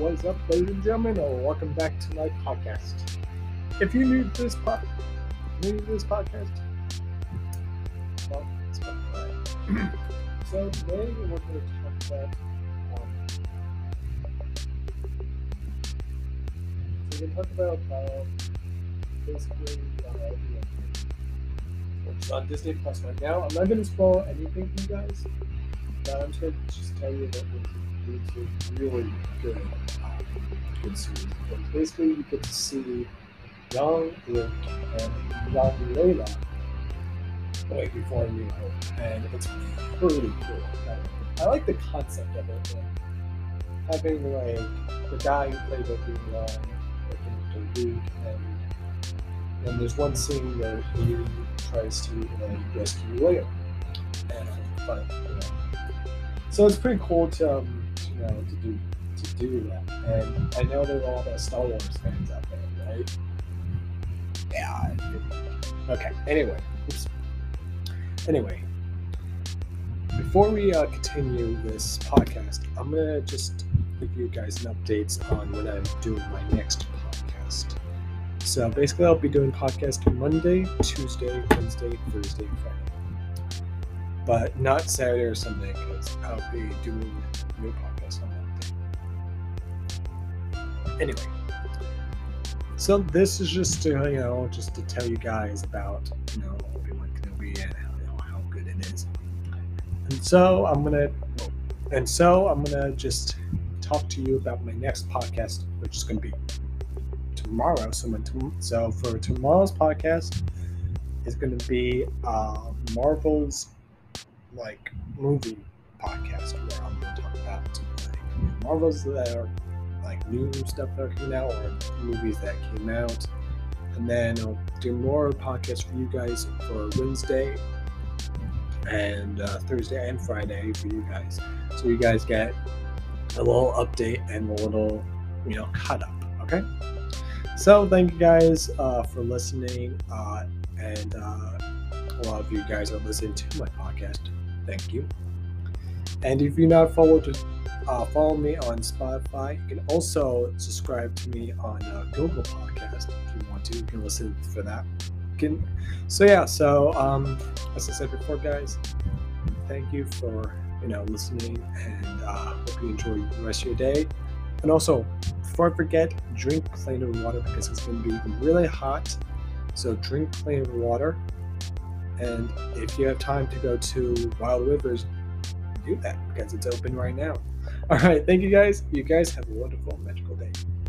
What's up, ladies and gentlemen, or welcome back to my podcast. If you're new to this podcast, well, it's fine. So today we're going to talk about basically it's on Disney Plus right now. I'm not going to spoil anything for you guys, but I'm just going to tell you that it's a really good series. Because basically, you get to see young Luke and young Layla before New Hope, and it's pretty cool. I like the concept of it, having the guy who played Obi-Wan looking to Luke, and there's one scene where he tries to rescue Leia, but so it's pretty cool to do that. And I know there are a lot of Star Wars fans out there, right? Yeah. Okay. Anyway, before we continue this podcast, I'm gonna just give you guys an updates on when I'm doing my next podcast. So basically, I'll be doing podcast Monday, Tuesday, Wednesday, Thursday, Friday, but not Saturday or Sunday because I'll be doing a new podcast on Monday. Anyway, so this is just to just to tell you guys about Obi-Wan Kenobi and how good it is. And so I'm gonna just talk to you about my next podcast, which is gonna be tomorrow. So for tomorrow's podcast is gonna be Marvel's movie podcast, where I'm gonna talk about Marvel's that are new stuff that are coming out or movies that came out, and then I'll do more podcasts for you guys for Wednesday and Thursday and Friday for you guys, so you guys get a little update and a little caught up. Okay, so thank you guys for listening, and a lot of you guys are listening to my podcast. Thank you. And if you're not followed, follow me on Spotify. You can also subscribe to me on Google Podcast if you want to. You can listen for that. So as I said before, guys, thank you for listening, and hope you enjoy the rest of your day. And also, before I forget, drink plenty of water because it's going to be really hot. So drink plenty of water. And if you have time to go to Wild Rivers, do that because it's open right now. All right, thank you guys. You guys have a wonderful, magical day.